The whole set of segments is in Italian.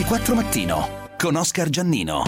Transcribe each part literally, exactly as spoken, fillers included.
ventiquattro Mattino con Oscar Giannino.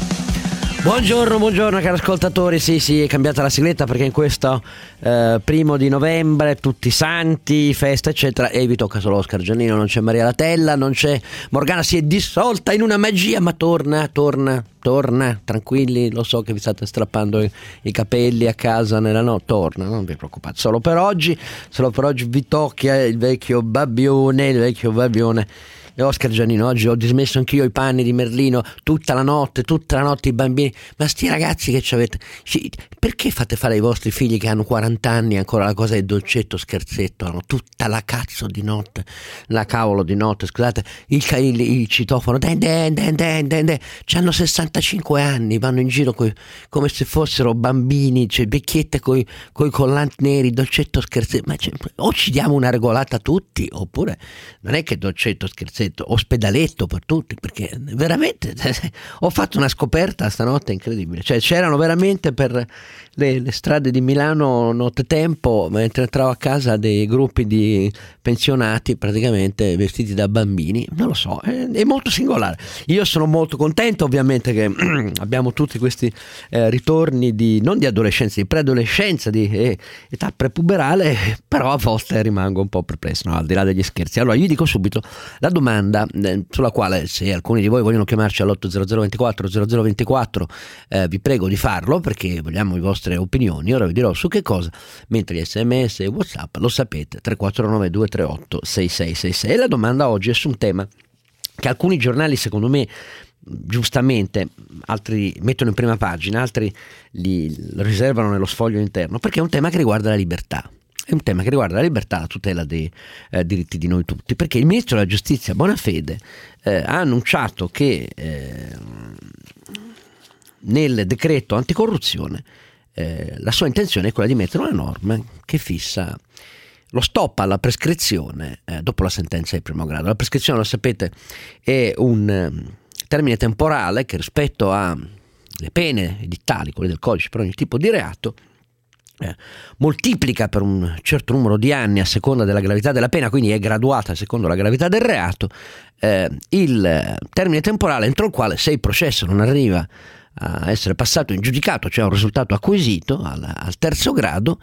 Buongiorno, buongiorno cari ascoltatori. Sì, sì, è cambiata la sigletta perché in questo eh, primo di novembre, tutti santi, festa eccetera, e vi tocca solo Oscar Giannino, non c'è Maria Latella, non c'è Morgana, si è dissolta in una magia, ma torna, torna, torna, tranquilli, lo so che vi state strappando i, i capelli a casa nella no, torna, non vi preoccupate, solo per oggi, solo per oggi vi tocca il vecchio babbione, il vecchio babbione. E Oscar Giannino, oggi ho dismesso anch'io i panni di Merlino tutta la notte, tutta la notte i bambini. Ma sti ragazzi che ci avete, perché fate fare ai vostri figli che hanno quaranta anni ancora la cosa del dolcetto scherzetto? Hanno tutta la cazzo di notte, la cavolo di notte, scusate, il, il, il citofono, den den den den den den. C'hanno sessantacinque anni, vanno in giro coi, come se fossero bambini, cioè vecchiette coi, coi collanti neri, dolcetto scherzetto. Ma cioè, o ci diamo una regolata tutti, oppure non è che dolcetto scherzetto, ospedaletto per tutti, perché veramente ho fatto una scoperta stanotte incredibile, cioè c'erano veramente per le, le strade di Milano nottetempo, mentre entravo a casa, dei gruppi di pensionati praticamente vestiti da bambini, non lo so, è, è molto singolare. Io sono molto contento ovviamente che abbiamo tutti questi eh, ritorni di non di adolescenza, di preadolescenza, di eh, età prepuberale, però a volte rimango un po' perplesso, no, al di là degli scherzi. Allora io dico subito la domanda sulla quale, se alcuni di voi vogliono chiamarci all'otto zero zero ventiquattro zero zero ventiquattro, eh, vi prego di farlo perché vogliamo le vostre opinioni. Ora vi dirò su che cosa, mentre gli sms e WhatsApp lo sapete, tre quattro nove due tre otto sei sei sei sei. E la domanda oggi è su un tema che alcuni giornali, secondo me giustamente, altri mettono in prima pagina, altri li riservano nello sfoglio interno, perché è un tema che riguarda la libertà. È un tema che riguarda la libertà, la tutela dei eh, diritti di noi tutti, perché il ministro della giustizia Bonafede eh, ha annunciato che eh, nel decreto anticorruzione eh, la sua intenzione è quella di mettere una norma che fissa lo stop alla prescrizione eh, dopo la sentenza di primo grado. La prescrizione, lo sapete, è un eh, termine temporale che rispetto alle pene edittali, quelle del codice per ogni tipo di reato, Eh, moltiplica per un certo numero di anni a seconda della gravità della pena, quindi è graduata secondo la gravità del reato, eh, il termine temporale entro il quale, se il processo non arriva a essere passato in giudicato, cioè un risultato acquisito al, al terzo grado,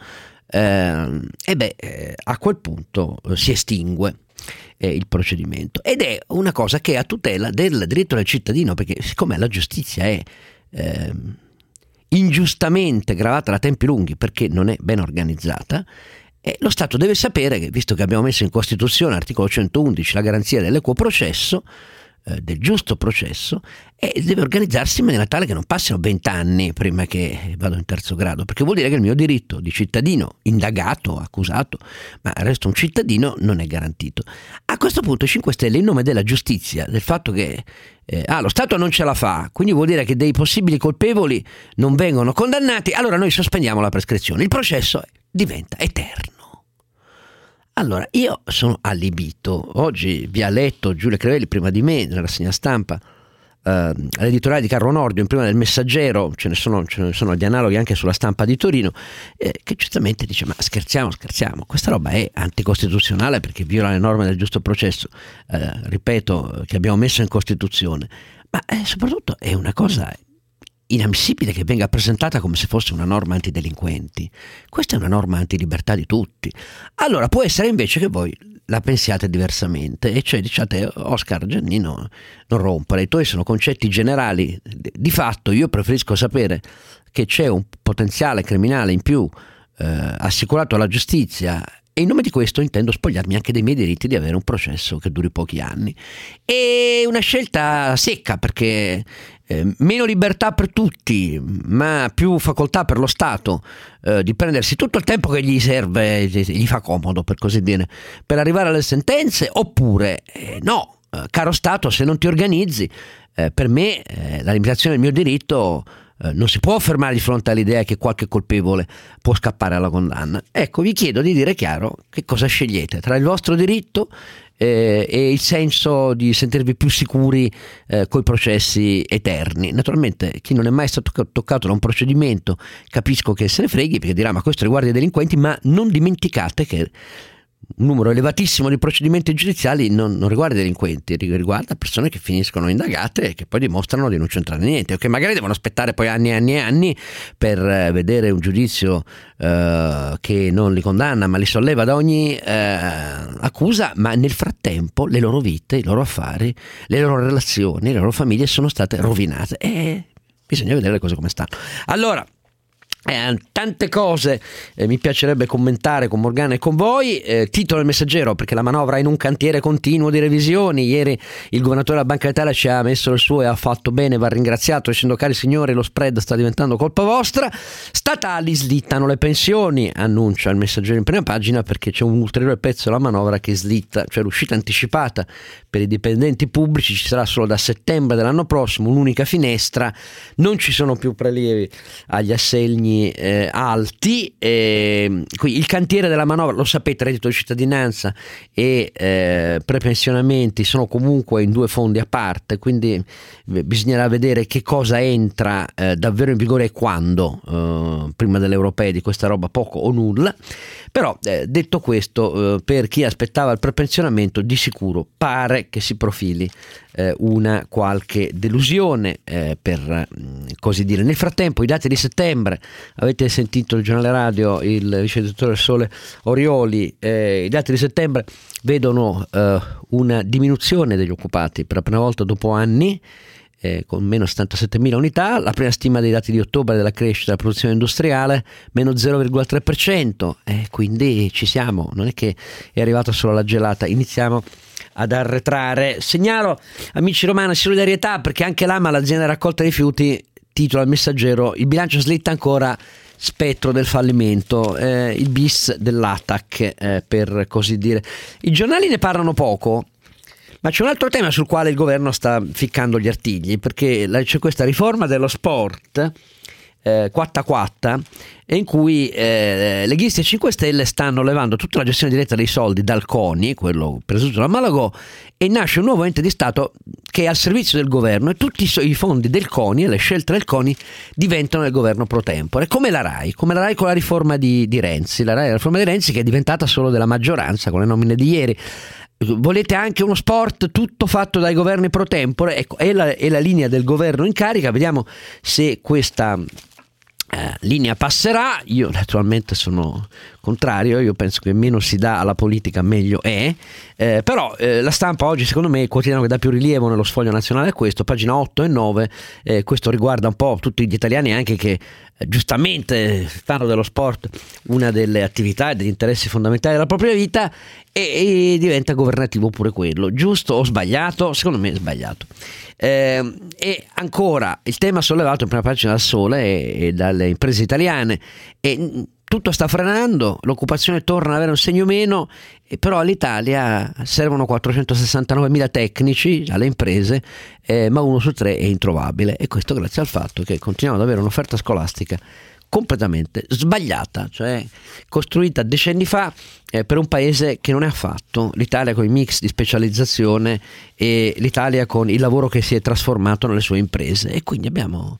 eh, e beh, eh, a quel punto eh, si estingue eh, il procedimento, ed è una cosa che è a tutela del diritto del cittadino, perché siccome la giustizia è eh, ingiustamente gravata da tempi lunghi perché non è ben organizzata, e lo Stato deve sapere che, visto che abbiamo messo in Costituzione articolo centoundici la garanzia dell'equo processo, eh, del giusto processo, e deve organizzarsi in maniera tale che non passino vent'anni prima che vado in terzo grado, perché vuol dire che il mio diritto di cittadino indagato, accusato, ma resto un cittadino, non è garantito. A questo punto i cinque Stelle, in nome della giustizia, del fatto che Eh, ah, lo Stato non ce la fa, quindi vuol dire che dei possibili colpevoli non vengono condannati, allora noi sospendiamo la prescrizione, il processo diventa eterno. Allora, io sono allibito. Oggi vi ha letto Giulia Crevelli prima di me nella rassegna stampa eh, l'editoriale di Carlo Nordio, in prima del Messaggero, ce ne sono, ce ne sono gli analoghi anche sulla Stampa di Torino, eh, che giustamente dice: ma scherziamo, scherziamo, questa roba è anticostituzionale perché viola le norme del giusto processo, eh, ripeto, che abbiamo messo in Costituzione, ma eh, soprattutto è una cosa inammissibile che venga presentata come se fosse una norma antidelinquenti. Questa è una norma antilibertà di tutti. Allora può essere invece che voi la pensiate diversamente, e cioè diciate: Oscar Giannino, non rompere, i tuoi sono concetti generali, di fatto io preferisco sapere che c'è un potenziale criminale in più eh, assicurato alla giustizia, e in nome di questo intendo spogliarmi anche dei miei diritti di avere un processo che duri pochi anni. È una scelta secca, perché eh, meno libertà per tutti, ma più facoltà per lo Stato eh, di prendersi tutto il tempo che gli serve, gli fa comodo per così dire, per arrivare alle sentenze, oppure eh, no, eh, caro Stato, se non ti organizzi, eh, per me eh, la limitazione del mio diritto eh, non si può fermare di fronte all'idea che qualche colpevole può scappare alla condanna. Ecco, vi chiedo di dire chiaro che cosa scegliete tra il vostro diritto eh, e il senso di sentirvi più sicuri eh, coi processi eterni. Naturalmente chi non è mai stato toccato da un procedimento capisco che se ne freghi, perché dirà: ma questo riguarda i delinquenti, ma non dimenticate che un numero elevatissimo di procedimenti giudiziali non, non riguarda i delinquenti, riguarda persone che finiscono indagate e che poi dimostrano di non c'entrare niente, o che magari devono aspettare poi anni e anni e anni per eh, vedere un giudizio eh, che non li condanna ma li solleva da ogni eh, accusa, ma nel frattempo le loro vite, i loro affari, le loro relazioni, le loro famiglie sono state rovinate e bisogna vedere le cose come stanno. Allora, Eh, tante cose eh, mi piacerebbe commentare con Morgana e con voi. Eh, titolo del Messaggero, perché la manovra è in un cantiere continuo di revisioni. Ieri il governatore della Banca d'Italia ci ha messo il suo e ha fatto bene, va ringraziato, dicendo: cari signori, lo spread sta diventando colpa vostra. Statali slittano le pensioni, annuncia il Messaggero in prima pagina, perché c'è un ulteriore pezzo della manovra che slitta, cioè l'uscita anticipata per i dipendenti pubblici ci sarà solo da settembre dell'anno prossimo, un'unica finestra, non ci sono più prelievi agli assegni Eh, alti. Eh, qui il cantiere della manovra, lo sapete, reddito di cittadinanza e eh, prepensionamenti sono comunque in due fondi a parte, quindi eh, bisognerà vedere che cosa entra eh, davvero in vigore e quando, eh, prima delle europee, di questa roba poco o nulla. Però eh, detto questo, eh, per chi aspettava il prepensionamento, di sicuro pare che si profili eh, una qualche delusione, eh, per mh, così dire. Nel frattempo i dati di settembre, avete sentito il giornale radio, il vice direttore del Sole Orioli, eh, i dati di settembre vedono eh, una diminuzione degli occupati per la prima volta dopo anni, Eh, con meno settantasettemila unità. La prima stima dei dati di ottobre della crescita della produzione industriale meno zero virgola tre per cento, eh, quindi ci siamo, non è che è arrivata solo la gelata, iniziamo ad arretrare. Segnalo, amici romani, solidarietà, perché anche l'AMA, l'azienda di raccolta rifiuti, titola il Messaggero: il bilancio slitta ancora, spettro del fallimento, eh, il bis dell'A T A C, eh, per così dire. I giornali ne parlano poco, ma c'è un altro tema sul quale il governo sta ficcando gli artigli, perché c'è questa riforma dello sport, eh, quatta quatta, in cui eh, leghisti e cinque Stelle stanno levando tutta la gestione diretta dei soldi dal CONI, quello presieduto da Malagò, e nasce un nuovo ente di Stato che è al servizio del governo, e tutti i fondi del CONI e le scelte del CONI diventano del governo pro tempore, come la RAI, come la RAI con la riforma di, di Renzi, la RAI la riforma di Renzi che è diventata solo della maggioranza con le nomine di ieri. Volete anche uno sport tutto fatto dai governi pro tempore? Ecco, è la, è la linea del governo in carica. Vediamo se questa eh, linea passerà. Io naturalmente sono contrario, io penso che meno si dà alla politica meglio è, eh, però eh, la Stampa oggi secondo me è il quotidiano che dà più rilievo nello sfoglio nazionale a questo, pagina otto e nove, eh, questo riguarda un po' tutti gli italiani anche che eh, giustamente fanno dello sport una delle attività e degli interessi fondamentali della propria vita, e, e diventa governativo pure quello, giusto o sbagliato? Secondo me è sbagliato. Eh, e ancora il tema sollevato in prima pagina dal Sole e, e dalle imprese italiane, e tutto sta frenando, l'occupazione torna ad avere un segno meno, e però all'Italia servono quattrocentosessantanovemila tecnici alle imprese, eh, ma uno su tre è introvabile, e questo grazie al fatto che continuiamo ad avere un'offerta scolastica completamente sbagliata, cioè costruita decenni fa eh, per un paese che non è affatto l'Italia, con i mix di specializzazione, e l'Italia con il lavoro che si è trasformato nelle sue imprese, e quindi abbiamo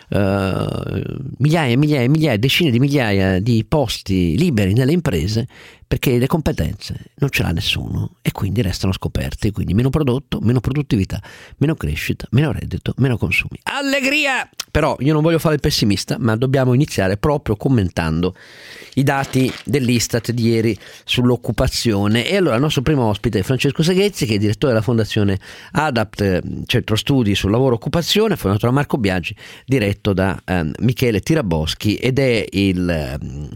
eh, migliaia e migliaia e migliaia, decine di migliaia di posti liberi nelle imprese perché le competenze non ce l'ha nessuno e quindi restano scoperti, quindi meno prodotto, meno produttività, meno crescita, meno reddito, meno consumi. Allegria! Però io non voglio fare il pessimista, ma dobbiamo iniziare proprio commentando i dati dell'Istat di ieri sull'occupazione. E allora il nostro primo ospite è Francesco Seghezzi, che è direttore della fondazione ADAPT, centro studi sul lavoro e occupazione, fondato da Marco Biagi, diretto da um, Michele Tiraboschi, ed è il, um,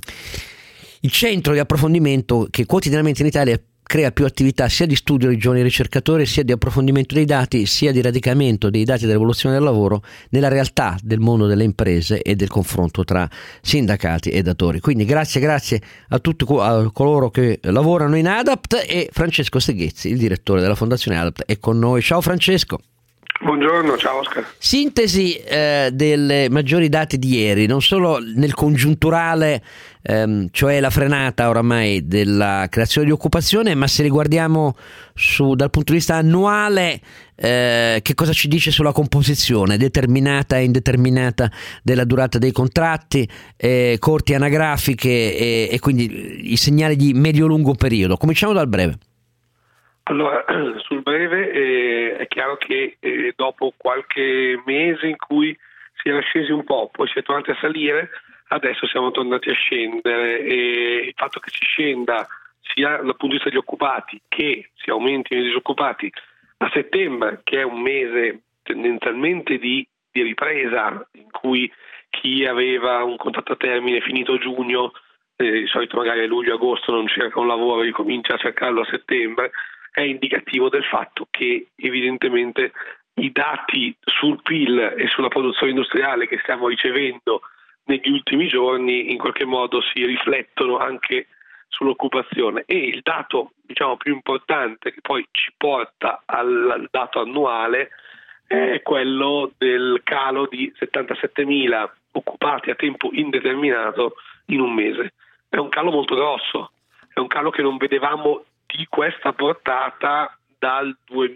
il centro di approfondimento che quotidianamente in Italia crea più attività sia di studio dei giovani ricercatori, sia di approfondimento dei dati, sia di radicamento dei dati dell'evoluzione del lavoro nella realtà del mondo delle imprese e del confronto tra sindacati e datori. Quindi grazie, grazie a tutti a coloro che lavorano in ADAPT, e Francesco Seghezzi, il direttore della Fondazione ADAPT, è con noi. Ciao Francesco. Buongiorno, ciao Oscar. Sintesi eh, dei maggiori dati di ieri, non solo nel congiunturale, ehm, cioè la frenata oramai della creazione di occupazione, ma se riguardiamo su, dal punto di vista annuale, eh, che cosa ci dice sulla composizione determinata e indeterminata della durata dei contratti, eh, corti anagrafiche e, e quindi i segnali di medio-lungo periodo. Cominciamo dal breve. Allora, sul breve eh, è chiaro che eh, dopo qualche mese in cui si era scesi un po', poi si è tornati a salire, adesso siamo tornati a scendere e il fatto che si scenda sia dal punto di vista degli occupati che si aumentino i disoccupati a settembre, che è un mese tendenzialmente di, di ripresa in cui chi aveva un contratto a termine finito a giugno, eh, di solito magari a luglio-agosto non cerca un lavoro, ricomincia a cercarlo a settembre, è indicativo del fatto che evidentemente i dati sul P I L e sulla produzione industriale che stiamo ricevendo negli ultimi giorni in qualche modo si riflettono anche sull'occupazione, e il dato diciamo più importante che poi ci porta al dato annuale è quello del calo di settantasettemila occupati a tempo indeterminato in un mese. È un calo molto grosso, è un calo che non vedevamo di questa portata dal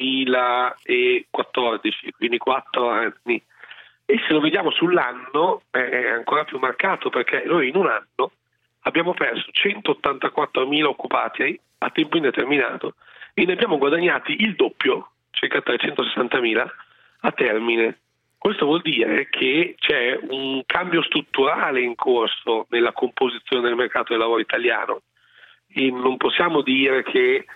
duemilaquattordici, quindi quattro anni. E se lo vediamo sull'anno è ancora più marcato, perché noi in un anno abbiamo perso centottantaquattromila occupati a tempo indeterminato e ne abbiamo guadagnati il doppio, circa trecentosessantamila, a termine. Questo vuol dire che c'è un cambio strutturale in corso nella composizione del mercato del lavoro italiano. E non possiamo dire che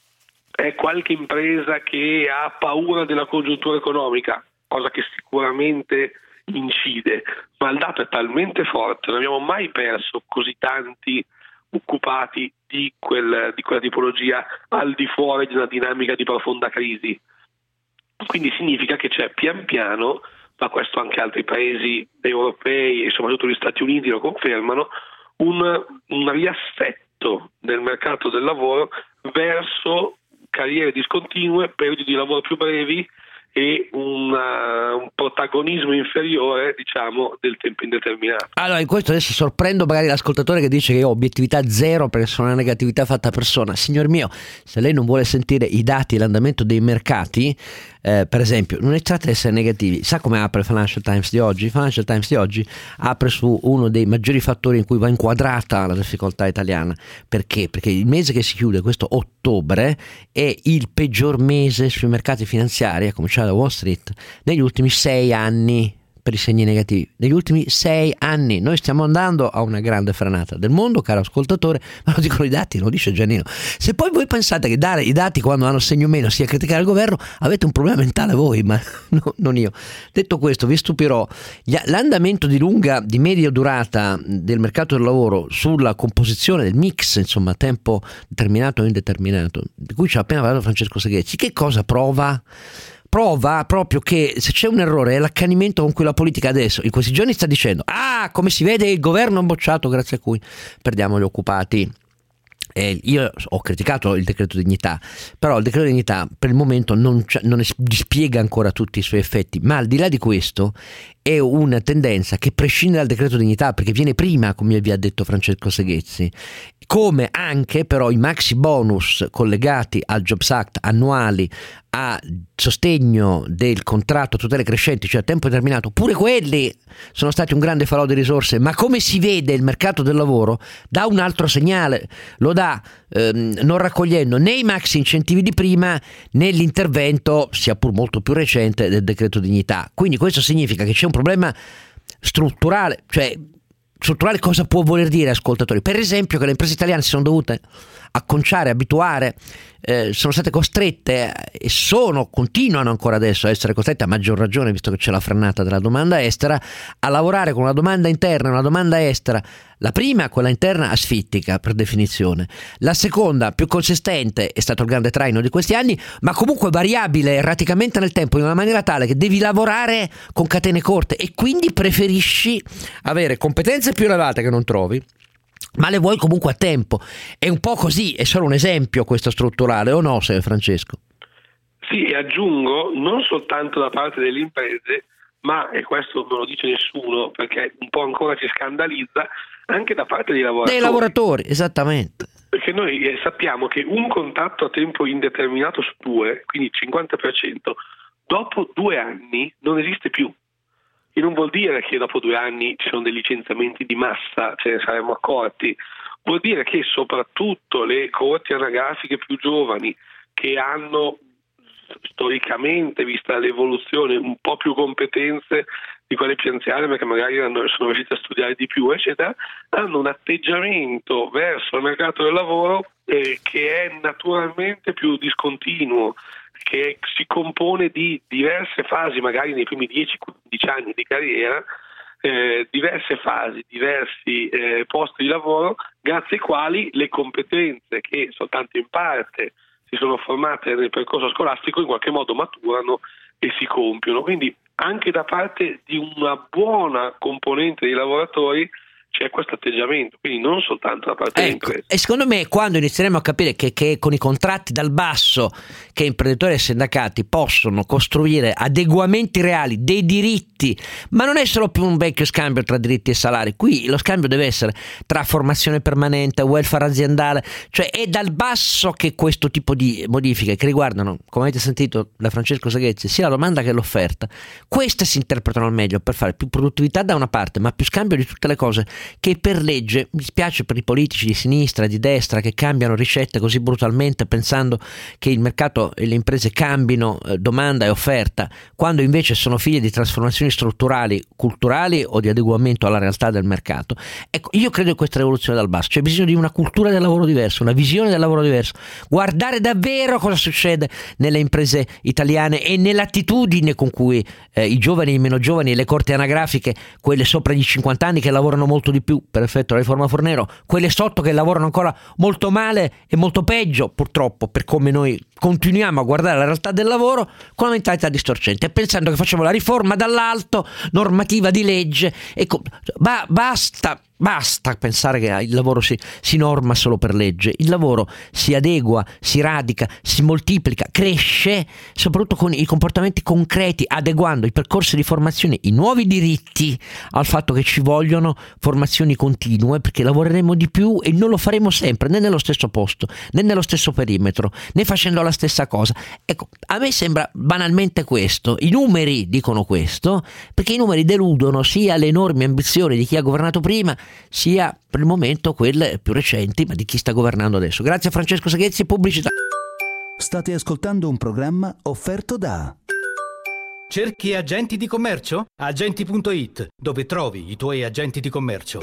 è qualche impresa che ha paura della congiuntura economica, cosa che sicuramente incide, ma il dato è talmente forte, non abbiamo mai perso così tanti occupati di, quel, di quella tipologia al di fuori di una dinamica di profonda crisi. Quindi significa che c'è pian piano, ma questo anche altri paesi europei e soprattutto gli Stati Uniti lo confermano, un, un riassetto del mercato del lavoro verso carriere discontinue, periodi di lavoro più brevi e una, un protagonismo inferiore, diciamo, del tempo indeterminato. Allora, in questo adesso sorprendo magari l'ascoltatore che dice che io ho obiettività zero perché sono una negatività fatta persona. Signor mio, se lei non vuole sentire i dati e l'andamento dei mercati, eh, per esempio, non è tratta di essere negativi. Sa come apre il Financial Times di oggi? Il Financial Times di oggi apre su uno dei maggiori fattori in cui va inquadrata la difficoltà italiana. Perché? Perché il mese che si chiude, questo ottobre, è il peggior mese sui mercati finanziari, a cominciare da Wall Street, negli ultimi sei anni. Per i segni negativi, negli ultimi sei anni noi stiamo andando a una grande frenata del mondo, caro ascoltatore, ma lo dicono i dati, lo dice Giannino. Se poi voi pensate che dare i dati quando hanno segno meno sia criticare il governo, avete un problema mentale voi, ma no, non io. Detto questo, vi stupirò, l'andamento di lunga, di media durata del mercato del lavoro sulla composizione del mix, insomma, tempo determinato o indeterminato, di cui ci ha appena parlato Francesco Seghezzi, che cosa prova? Prova proprio che se c'è un errore è l'accanimento con cui la politica adesso in questi giorni sta dicendo: ah, come si vede il governo ha bocciato grazie a cui perdiamo gli occupati. Eh, io ho criticato il decreto dignità, però il decreto dignità per il momento non, non dispiega ancora tutti i suoi effetti, ma al di là di questo è una tendenza che prescinde dal decreto dignità, perché viene prima, come vi ha detto Francesco Seghezzi, come anche però i maxi bonus collegati al Jobs Act annuali a sostegno del contratto a tutele crescenti, cioè a tempo determinato, pure quelli sono stati un grande falò di risorse, ma come si vede il mercato del lavoro dà un altro segnale, lo dà ehm, non raccogliendo né i maxi incentivi di prima né l'intervento, sia pur molto più recente, del decreto dignità. Quindi questo significa che c'è un problema strutturale, cioè strutturale cosa può voler dire, ascoltatori? Per esempio che le imprese italiane si sono dovute acconciare, abituare, eh, sono state costrette e sono, continuano ancora adesso a essere costrette, a maggior ragione visto che c'è la frenata della domanda estera, a lavorare con una domanda interna e una domanda estera. La prima, quella interna, asfittica per definizione. La seconda, più consistente, è stato il grande traino di questi anni, ma comunque variabile erraticamente nel tempo in una maniera tale che devi lavorare con catene corte e quindi preferisci avere competenze più elevate che non trovi, ma le vuoi comunque a tempo. È un po' così, è solo un esempio questo strutturale, o no, se Francesco? Sì, e aggiungo, non soltanto da parte delle imprese, ma, e questo non lo dice nessuno perché un po' ancora ci scandalizza, anche da parte dei lavoratori. Dei lavoratori, esattamente. Perché noi eh, sappiamo che un contratto a tempo indeterminato su due, quindi il cinquanta per cento, dopo due anni non esiste più. E non vuol dire che dopo due anni ci sono dei licenziamenti di massa, ce ne saremmo accorti. Vuol dire che soprattutto le corti anagrafiche più giovani, che hanno storicamente, vista l'evoluzione, un po' più competenze di quelle più anziane, perché magari hanno, sono riusciti a studiare di più, eccetera, hanno un atteggiamento verso il mercato del lavoro eh, che è naturalmente più discontinuo, che si compone di diverse fasi, magari nei primi dieci quindici anni di carriera, eh, diverse fasi, diversi eh, posti di lavoro, grazie ai quali le competenze che soltanto in parte si sono formate nel percorso scolastico in qualche modo maturano e si compiono. Quindi anche da parte di una buona componente dei lavoratori c'è questo atteggiamento, quindi non soltanto da parte delle ecco, imprese. E secondo me quando inizieremo a capire che, che con i contratti dal basso che imprenditori e sindacati possono costruire adeguamenti reali dei diritti, ma non è solo più un vecchio scambio tra diritti e salari, qui lo scambio deve essere tra formazione permanente, welfare aziendale, cioè è dal basso che questo tipo di modifiche che riguardano, come avete sentito da Francesco Saghezzi, sia la domanda che l'offerta, queste si interpretano al meglio per fare più produttività da una parte, ma più scambio di tutte le cose che per legge, mi spiace per i politici di sinistra e di destra che cambiano ricette così brutalmente pensando che il mercato e le imprese cambino eh, domanda e offerta, quando invece sono figlie di trasformazioni strutturali, culturali o di adeguamento alla realtà del mercato. Ecco, io credo in questa rivoluzione dal basso, c'è bisogno di una cultura del lavoro diversa, una visione del lavoro diversa, guardare davvero cosa succede nelle imprese italiane e nell'attitudine con cui eh, i giovani, i meno giovani, le corti anagrafiche, quelle sopra gli cinquanta anni che lavorano molto di più per effetto della riforma Fornero, quelle sotto che lavorano ancora molto male e molto peggio purtroppo per come noi continuiamo a guardare la realtà del lavoro con una mentalità distorcente, pensando che facciamo la riforma dall'alto, normativa di legge. Ecco, ba- basta Basta pensare che il lavoro si, si norma solo per legge, il lavoro si adegua, si radica, si moltiplica, cresce soprattutto con i comportamenti concreti, adeguando i percorsi di formazione, i nuovi diritti al fatto che ci vogliono formazioni continue, perché lavoreremo di più e non lo faremo sempre né nello stesso posto né nello stesso perimetro né facendo la stessa cosa. Ecco, a me sembra banalmente questo, i numeri dicono questo, perché i numeri deludono sia le enormi ambizioni di chi ha governato prima sia per il momento quelle più recenti, ma di chi sta governando adesso. Grazie a Francesco Saghezzi, pubblicità. State ascoltando un programma offerto da Cerchi agenti di commercio? Agenti punto it, dove trovi i tuoi agenti di commercio.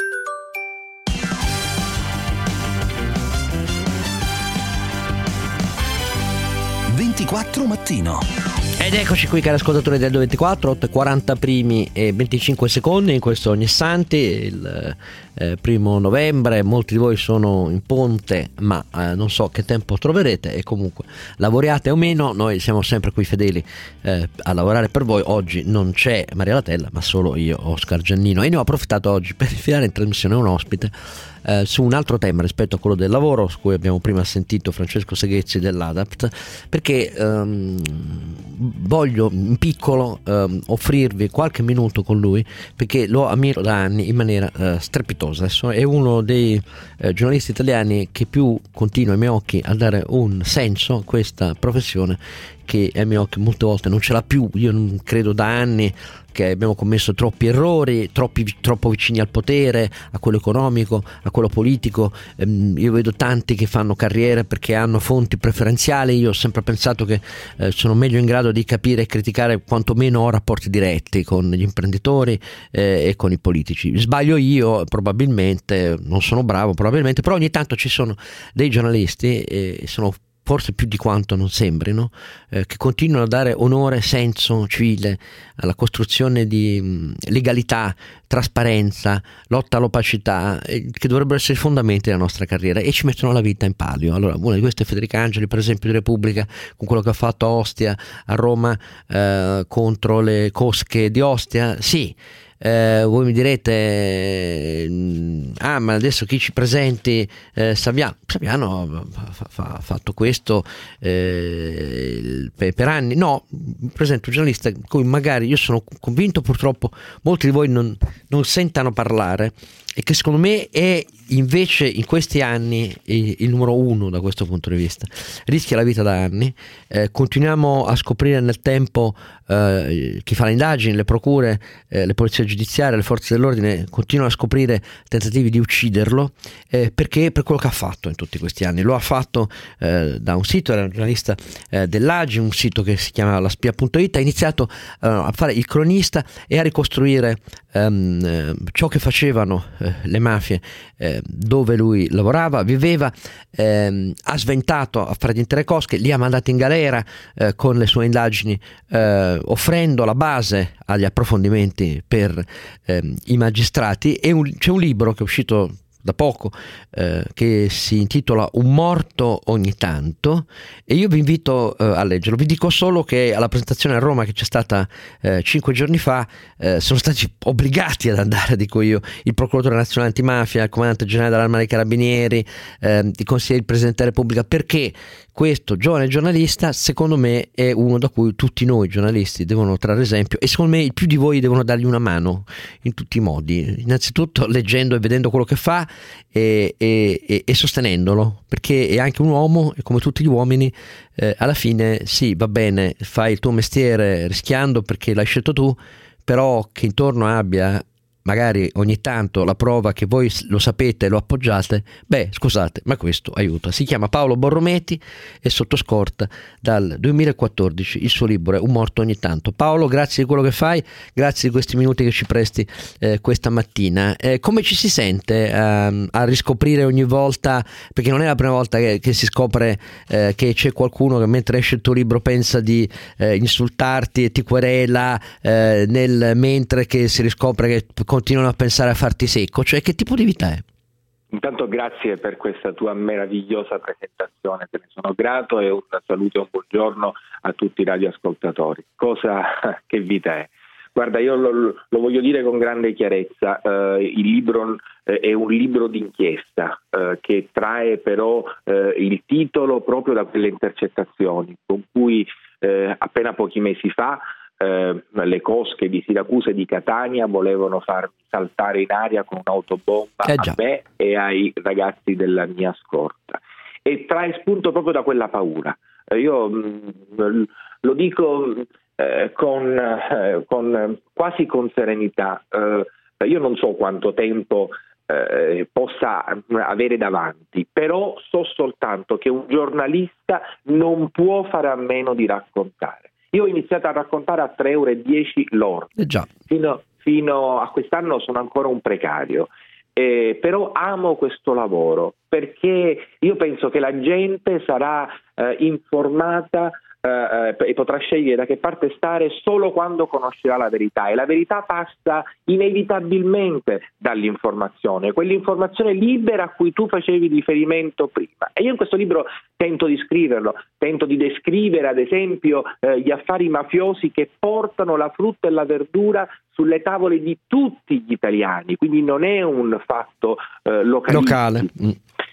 ventiquattro mattino. Ed eccoci qui, cari ascoltatori del ventiquattro, otto e quaranta primi e venticinque secondi in questo Ognissanti, il eh, primo novembre. Molti di voi sono in ponte, ma eh, non so che tempo troverete, e comunque lavoriate o meno, noi siamo sempre qui fedeli eh, a lavorare per voi. Oggi non c'è Maria Latella, ma solo io, Oscar Giannino, e ne ho approfittato oggi per infilare in trasmissione un ospite Eh, su un altro tema rispetto a quello del lavoro, su cui abbiamo prima sentito Francesco Saghezzi dell'Adapt, perché ehm, voglio in piccolo ehm, offrirvi qualche minuto con lui, perché lo ammiro da anni in maniera eh, strepitosa. Adesso è uno dei eh, giornalisti italiani che più continua ai miei occhi a dare un senso a questa professione, che ai miei occhi molte volte non ce l'ha più. Io non credo da anni che abbiamo commesso troppi errori, troppi, troppo vicini al potere, a quello economico, a quello politico. Ehm, io vedo tanti che fanno carriere perché hanno fonti preferenziali. Io ho sempre pensato che eh, sono meglio in grado di capire e criticare quantomeno ho rapporti diretti con gli imprenditori eh, e con i politici. Sbaglio io, probabilmente, non sono bravo probabilmente, però ogni tanto ci sono dei giornalisti, e sono forse più di quanto non sembrino, eh, che continuano a dare onore, senso civile alla costruzione di mh, legalità, trasparenza, lotta all'opacità, eh, che dovrebbero essere i fondamenti della nostra carriera, e ci mettono la vita in palio. Allora, una di queste è Federica Angeli, per esempio, di Repubblica, con quello che ha fatto a Ostia, a Roma, eh, contro le cosche di Ostia. Sì, Eh, voi mi direte, ah ma adesso chi ci presenti eh, Saviano Saviano ha fatto questo eh, per, per anni. No, presento un giornalista di cui magari io sono convinto purtroppo molti di voi non, non sentano parlare, e che secondo me è invece in questi anni il, il numero uno da questo punto di vista. Rischia la vita da anni, eh, continuiamo a scoprire nel tempo, eh, chi fa le indagini, le procure, eh, le polizie giudiziarie, le forze dell'ordine continuano a scoprire tentativi di ucciderlo, eh, perché per quello che ha fatto in tutti questi anni. Lo ha fatto eh, da un sito, era un giornalista eh, dell'A G I, un sito che si chiama la spia punto it, ha iniziato eh, a fare il cronista e a ricostruire ehm, ciò che facevano eh, le mafie eh, dove lui lavorava, viveva, ehm, ha sventato affari di intere cosche, li ha mandati in galera eh, con le sue indagini, eh, offrendo la base agli approfondimenti per ehm, i magistrati. E un, c'è un libro che è uscito da poco eh, che si intitola Un morto ogni tanto, e io vi invito eh, a leggerlo. Vi dico solo che alla presentazione a Roma che c'è stata eh, cinque giorni fa eh, sono stati obbligati ad andare, dico io, il procuratore nazionale antimafia, il comandante generale dell'Arma dei Carabinieri, eh, i consiglieri del Presidente della Repubblica, perché questo giovane giornalista secondo me è uno da cui tutti noi giornalisti devono trarre esempio, e secondo me il più di voi devono dargli una mano in tutti i modi, innanzitutto leggendo e vedendo quello che fa e, e, e sostenendolo, perché è anche un uomo e come tutti gli uomini eh, alla fine sì, va bene, fai il tuo mestiere rischiando perché l'hai scelto tu, però che intorno abbia magari ogni tanto la prova che voi lo sapete e lo appoggiate, beh scusate, ma questo aiuta. Si chiama Paolo Borrometi, è sotto scorta dal duemilaquattordici, il suo libro è Un morto ogni tanto. Paolo, grazie di quello che fai, grazie di questi minuti che ci presti eh, questa mattina. Eh, come ci si sente eh, a riscoprire ogni volta, perché non è la prima volta che, che si scopre eh, che c'è qualcuno che mentre esce il tuo libro pensa di eh, insultarti e ti querela, eh, nel mentre che si riscopre che continuano a pensare a farti secco, cioè che tipo di vita è? Intanto grazie per questa tua meravigliosa presentazione, te ne sono grato, e un saluto e un buongiorno a tutti i radioascoltatori. Cosa, che vita è? Guarda, io lo, lo voglio dire con grande chiarezza, eh, il libro eh, è un libro d'inchiesta eh, che trae però eh, il titolo proprio da quelle intercettazioni con cui eh, appena pochi mesi fa Eh, le cosche di Siracusa e di Catania volevano farmi saltare in aria con un'autobomba eh a me e ai ragazzi della mia scorta, e trae spunto proprio da quella paura. Eh, io mh, lo dico eh, con, eh, con quasi con serenità. Eh, io non so quanto tempo eh, possa avere davanti, però so soltanto che un giornalista non può fare a meno di raccontare. Io ho iniziato a raccontare a tre euro e dieci lordi, eh già. Fino, fino a quest'anno sono ancora un precario, eh, però amo questo lavoro perché io penso che la gente sarà eh, informata eh, e potrà scegliere da che parte stare solo quando conoscerà la verità, e la verità passa inevitabilmente dall'informazione, quell'informazione libera a cui tu facevi riferimento prima. E io in questo libro tento di scriverlo, tento di descrivere ad esempio eh, gli affari mafiosi che portano la frutta e la verdura sulle tavole di tutti gli italiani, quindi non è un fatto eh, locale. Mm.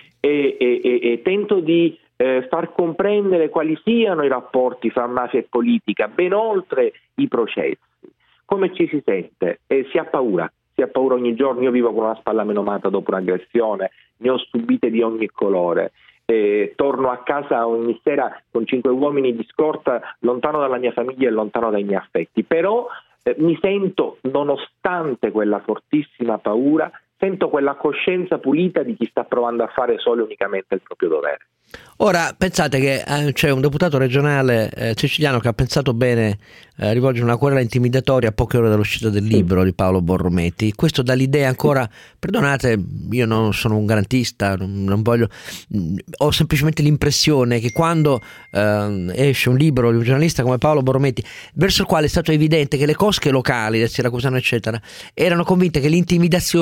E, e, e, e tento di eh, far comprendere quali siano i rapporti fra mafia e politica, ben oltre i processi. Come ci si sente? Eh, si ha paura, si ha paura ogni giorno. Io vivo con una spalla menomata dopo un'aggressione, ne ho subite di ogni colore. Eh, torno a casa ogni sera con cinque uomini di scorta, lontano dalla mia famiglia e lontano dai miei affetti, però eh, mi sento, nonostante quella fortissima paura, sento quella coscienza pulita di chi sta provando a fare solo e unicamente il proprio dovere. Ora pensate che eh, c'è un deputato regionale eh, siciliano che ha pensato bene a eh, rivolgere una querela intimidatoria a poche ore dall'uscita del libro di Paolo Borrometi. Questo dà l'idea ancora, perdonate, io non sono un garantista, non, non voglio, mh, ho semplicemente l'impressione che quando eh, esce un libro di un giornalista come Paolo Borrometi, verso il quale è stato evidente che le cosche locali del Siracusano eccetera erano convinte che le intimidazioni, le aggressioni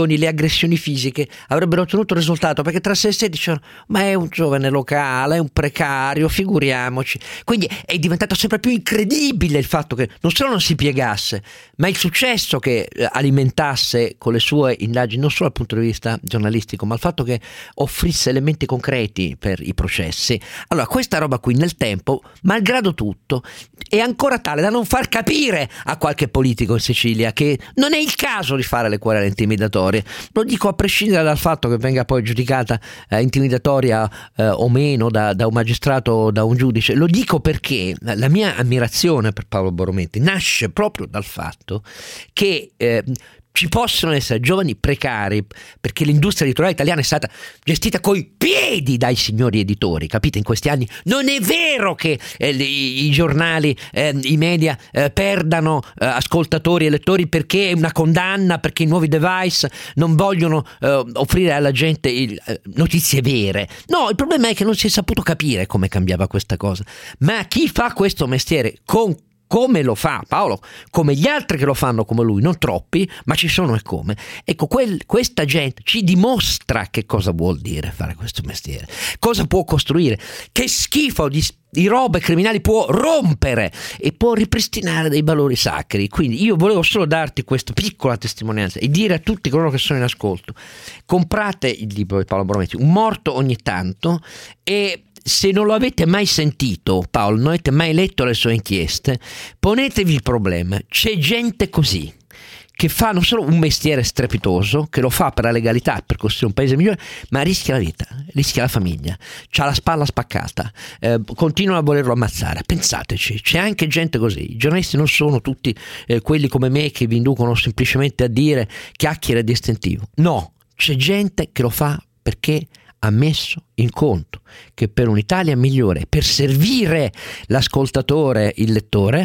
aggressioni fisiche avrebbero ottenuto il risultato, perché tra sé e sé dicevano ma è un giovane locale, è un precario, figuriamoci. Quindi è diventato sempre più incredibile il fatto che non solo non si piegasse, ma il successo che alimentasse con le sue indagini, non solo dal punto di vista giornalistico, ma il fatto che offrisse elementi concreti per i processi. Allora questa roba qui nel tempo, malgrado tutto, è ancora tale da non far capire a qualche politico in Sicilia che non è il caso di fare le querele intimidatorie. Lo dico a prescindere dal fatto che venga poi giudicata eh, intimidatoria eh, o meno da, da un magistrato o da un giudice. Lo dico perché la mia ammirazione per Paolo Borrometti nasce proprio dal fatto che eh, ci possono essere giovani precari, perché l'industria editoriale italiana è stata gestita coi piedi dai signori editori, capite? In questi anni non è vero che eh, i, i giornali, eh, i media eh, perdano eh, ascoltatori e lettori perché è una condanna, perché i nuovi device non vogliono eh, offrire alla gente il, eh, notizie vere. No, il problema è che non si è saputo capire come cambiava questa cosa. Ma chi fa questo mestiere con come lo fa Paolo, come gli altri che lo fanno come lui, non troppi, ma ci sono e come. Ecco, quel, questa gente ci dimostra che cosa vuol dire fare questo mestiere, cosa può costruire, che schifo di, di robe criminali può rompere e può ripristinare dei valori sacri. Quindi io volevo solo darti questa piccola testimonianza e dire a tutti coloro che sono in ascolto: comprate il libro di Paolo Borrometti, Un morto ogni tanto, e se non lo avete mai sentito, Paolo, non avete mai letto le sue inchieste, ponetevi il problema: c'è gente così che fa non solo un mestiere strepitoso, che lo fa per la legalità, per costruire un paese migliore, ma rischia la vita, rischia la famiglia, c'ha la spalla spaccata, eh, continuano a volerlo ammazzare. Pensateci, c'è anche gente così. I giornalisti non sono tutti eh, quelli come me che vi inducono semplicemente a dire chiacchiere di istintivo. No, c'è gente che lo fa perché ha messo in conto che per un'Italia migliore, per servire l'ascoltatore, il lettore,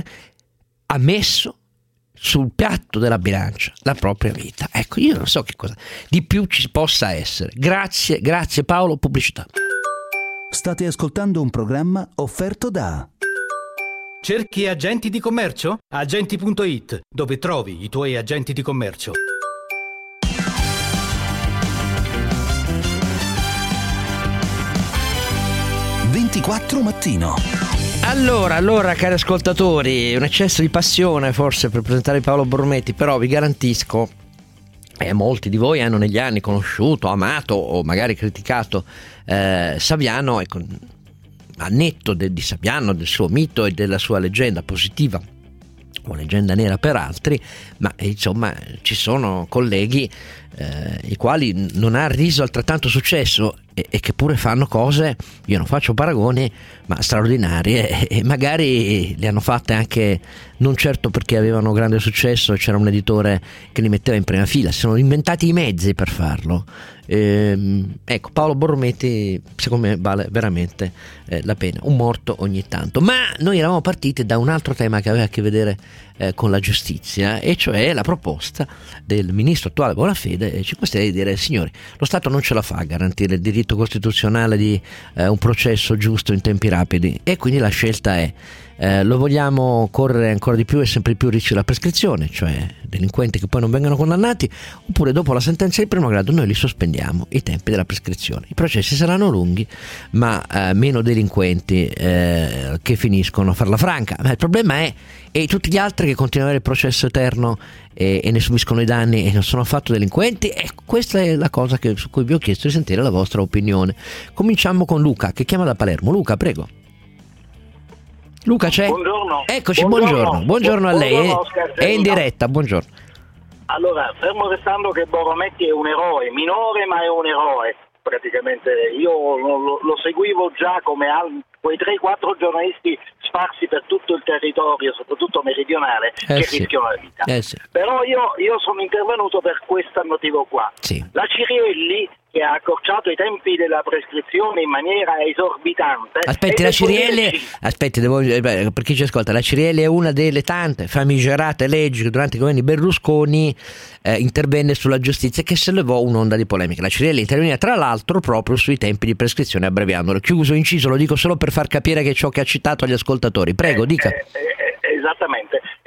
ha messo sul piatto della bilancia la propria vita. Ecco, io non so che cosa di più ci possa essere. Grazie, grazie Paolo, pubblicità. State ascoltando un programma offerto da Cerchi agenti di commercio? Agenti punto it, dove trovi i tuoi agenti di commercio. ventiquattro mattino. Allora, allora cari ascoltatori, un eccesso di passione forse per presentare Paolo Borrometti, però vi garantisco, e eh, molti di voi hanno negli anni conosciuto, amato o magari criticato eh, Saviano, ecco, a netto de, di Saviano, del suo mito e della sua leggenda positiva o leggenda nera per altri, ma eh, insomma ci sono colleghi eh, i quali non ha riso altrettanto successo e, e che pure fanno cose, io non faccio paragoni, ma straordinarie, e, e magari le hanno fatte anche non certo perché avevano grande successo, c'era un editore che li metteva in prima fila, si sono inventati i mezzi per farlo. Ehm, ecco, Paolo Borrometti secondo me vale veramente eh, la pena, un morto ogni tanto. Ma noi eravamo partiti da un altro tema che aveva a che vedere eh, con la giustizia, e cioè la proposta del ministro attuale Bonafede e cinque Stelle di dire: signori, lo Stato non ce la fa a garantire il diritto costituzionale di eh, un processo giusto in tempi rapidi, e quindi la scelta è Eh, lo vogliamo correre ancora di più e sempre più rischio la prescrizione, cioè delinquenti che poi non vengono condannati, oppure dopo la sentenza di primo grado noi li sospendiamo i tempi della prescrizione. I processi saranno lunghi, ma eh, meno delinquenti eh, che finiscono a farla franca. Ma il problema è e tutti gli altri che continuano ad avere il processo eterno e, e ne subiscono i danni e non sono affatto delinquenti. E questa è la cosa che, su cui vi ho chiesto di sentire la vostra opinione. Cominciamo con Luca, che chiama da Palermo. Luca, prego. Luca c'è? Buongiorno. Eccoci, buongiorno. Buongiorno, buongiorno a lei. Buongiorno, È, Oscar, è in diretta, buongiorno. Allora, fermo restando che Borrometti è un eroe, minore ma è un eroe praticamente. Io lo, lo seguivo già come al, quei tre quattro giornalisti sparsi per tutto il territorio, soprattutto meridionale, eh che sì. rischiano la vita. Eh sì. Però io, io sono intervenuto per questo motivo qua. Sì. La Cirielli, che ha accorciato i tempi della prescrizione in maniera esorbitante. Aspetti, la Cirielli, aspetti, devo, per chi ci ascolta, la Cirielli è una delle tante famigerate leggi che durante i governi Berlusconi eh, intervenne sulla giustizia, che sollevò un'onda di polemica. La Cirielli interveniva tra l'altro proprio sui tempi di prescrizione, abbreviandolo. Chiuso, inciso, lo dico solo per far capire che ciò che ha citato agli ascoltatori. Prego, dica. Eh, eh, eh, esattamente. E,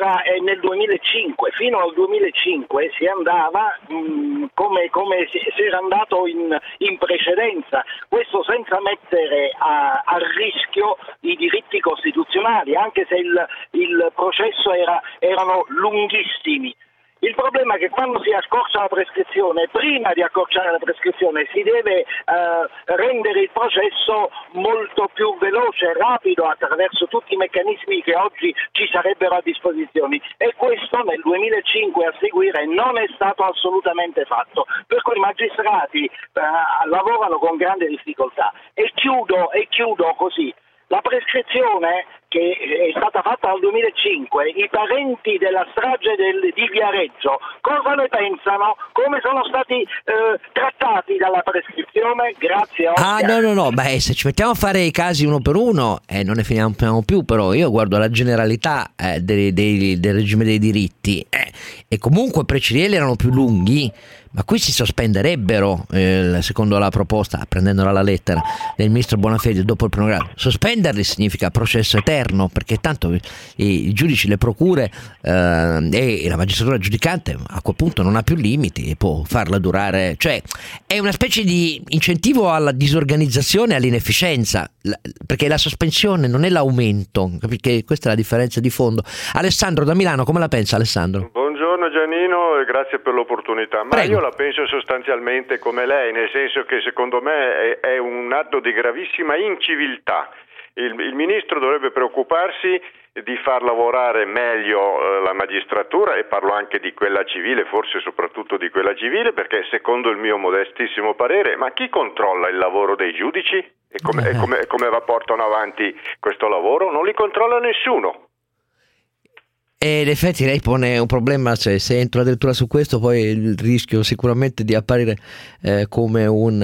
era nel duemilacinque, fino al duemilacinque si andava mh, come, come si, si era andato in, in precedenza, questo senza mettere a, a rischio i diritti costituzionali, anche se il, il processo era, erano lunghissimi. Il problema è che quando si accorcia la prescrizione, prima di accorciare la prescrizione si deve eh, rendere il processo molto più veloce e rapido attraverso tutti i meccanismi che oggi ci sarebbero a disposizione, e questo nel duemilacinque a seguire non è stato assolutamente fatto, per cui i magistrati eh, lavorano con grande difficoltà. E chiudo, e chiudo così. La prescrizione che è stata fatta nel duemilacinque, i parenti della strage del, di Viareggio, cosa ne pensano? Come sono stati eh, trattati dalla prescrizione? Grazie. Oscar. Ah no no no, beh, se ci mettiamo a fare i casi uno per uno eh, non ne finiamo più, però io guardo la generalità eh, dei, dei, del regime dei diritti eh, e comunque precedenti erano più lunghi, ma qui si sospenderebbero, eh, secondo la proposta, prendendola alla lettera del ministro Bonafede dopo il primo grado. Sospenderli significa processo eterno, perché tanto i, i giudici, le procure eh, e la magistratura giudicante a quel punto non ha più limiti e può farla durare. Cioè è una specie di incentivo alla disorganizzazione e all'inefficienza, perché la sospensione non è l'aumento, perché questa è la differenza di fondo. Alessandro da Milano, come la pensa Alessandro? Buongiorno Giannino e grazie per l'opportunità, ma Prego. io la penso sostanzialmente come lei, nel senso che secondo me è, è un atto di gravissima inciviltà. Il, il ministro dovrebbe preoccuparsi di far lavorare meglio eh, la magistratura, e parlo anche di quella civile, forse soprattutto di quella civile, perché secondo il mio modestissimo parere, ma chi controlla il lavoro dei giudici? E come, e come, come portano avanti questo lavoro? Non li controlla nessuno. E in effetti lei pone un problema, cioè se entro addirittura su questo poi il rischio sicuramente di apparire eh, come un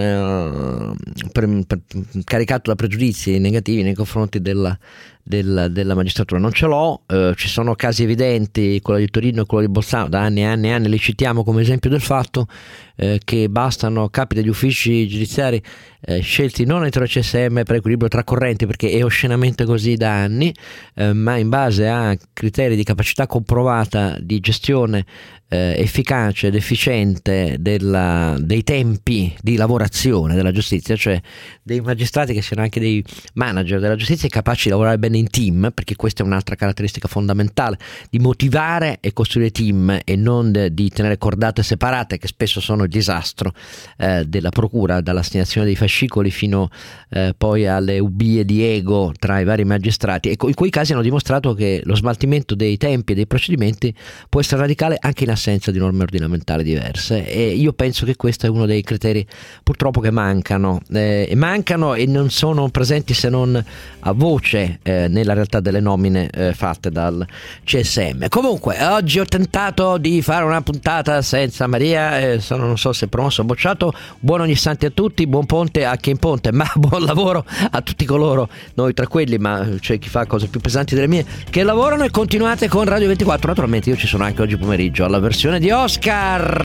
uh, per, per, caricato da pregiudizi negativi nei confronti della, della, della magistratura. Non ce l'ho, eh, ci sono casi evidenti, quello di Torino e quello di Bolzano, da anni e anni e anni li citiamo come esempio del fatto eh, che bastano capi degli uffici giudiziari eh, scelti non entro il C S M per equilibrio tra correnti, perché è oscenamente così da anni, eh, ma in base a criteri di capacità comprovata di gestione eh, efficace ed efficiente della, dei tempi di lavorazione della giustizia, cioè dei magistrati che siano anche dei manager della giustizia capaci di lavorare bene in team, perché questa è un'altra caratteristica fondamentale, di motivare e costruire team e non de, di tenere cordate separate, che spesso sono il disastro eh, della procura, dall'assegnazione dei fascicoli fino eh, poi alle ubbie di ego tra i vari magistrati, e in quei casi hanno dimostrato che lo smaltimento dei tempi e dei procedimenti può essere radicale anche in assenza di norme ordinamentali diverse, e io penso che questo è uno dei criteri purtroppo che mancano eh, e mancano e non sono presenti se non a voce eh, nella realtà delle nomine eh, fatte dal C S M. Comunque oggi ho tentato di fare una puntata senza Maria, eh, sono, non so se promosso o bocciato. Buon ogni santi a tutti, buon ponte a chi è in ponte, ma buon lavoro a tutti coloro, noi tra quelli, ma c'è chi fa cose più pesanti delle mie, che lavorano, e continuate con Radio ventiquattro. Naturalmente io ci sono anche oggi pomeriggio alla versione di Oscar.